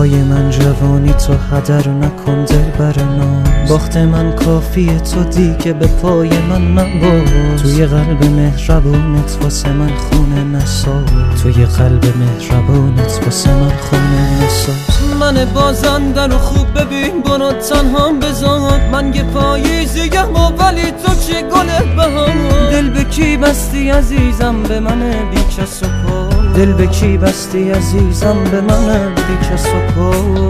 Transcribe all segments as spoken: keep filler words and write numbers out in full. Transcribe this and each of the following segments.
پای من جوانی تو هدر نکن دل برنا، باخت من کافیه تو دیگه به پای من نباز. توی قلب مهربونت واسه من خونه نساز، توی قلب مهربونت واسه من خونه نساز. من بازنده رو خوب ببین برو تنها بذار، من یه پاییزیم و ولی تو چه گل بهار. دل به کی بستی عزیزم به من بی کس و پا، دل به کی بستی عزیزم به من بی کس و پا.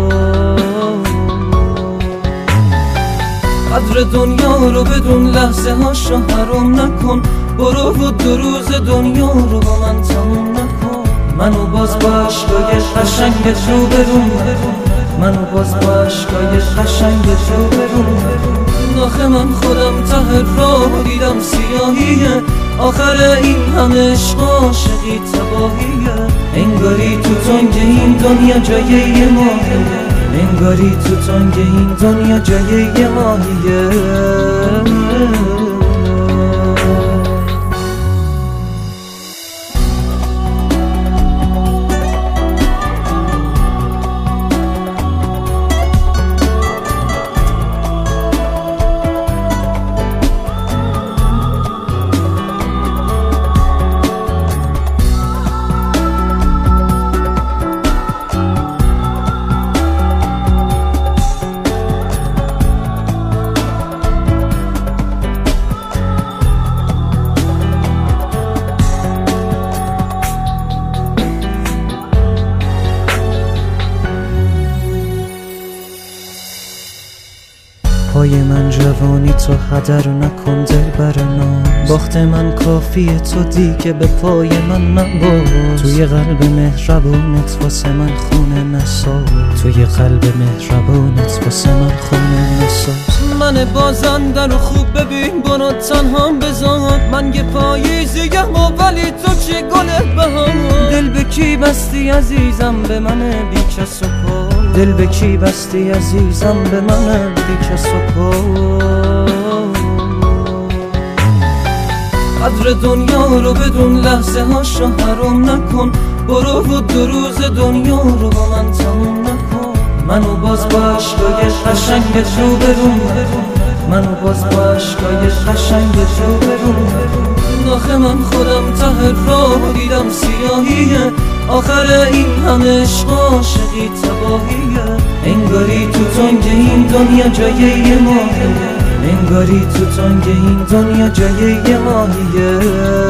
قدر دنیا رو بدون لحظه هاشو حرام نکن، برو و دو روز دنیا رو با من تموم نکن. منو باز با عشقای قشنگت رو برون، منو باز با عشقای قشنگت رو برون. آخه من خودم ته راه دیدم سیاهیه، آخر این همه عشق عاشقی تباهیه. انگاری تو تنگ این دنیا جای یه ماهیه، انگاری تو تنگ این دنیا جای یه ماهیه. پای من جوانی تو هدر نکن دل برنا، باخت من کافیه تو دیگه به پای من نباز. توی قلب مهربونت واسه من خونه نساز، توی قلب مهربونت واسه من خونه نساز. من بازنده رو خوب ببین برو تنها بذار، من یه پاییزیم و ولی تو چه گل بهار. دل به کی بستی عزیزم به من بی کس و پا، دل به کی بستی عزیزم به من بی کس و پا. قدر دنیا رو بدون لحظه هاشو حرام نکن، برو و دو روز دنیا رو با من تموم نکن. منو باز با عشقای قشنگت رو برون، منو باز با عشقای قشنگت رو برون. آخه من خودم ته راه دیدم سیاهیه، آخر این همه عشق عاشقی تباهیه. انگاری تو تنگ این دنیا جای یه ماهیه، انگاری تو تنگ این دنیا جای یه ماهیه.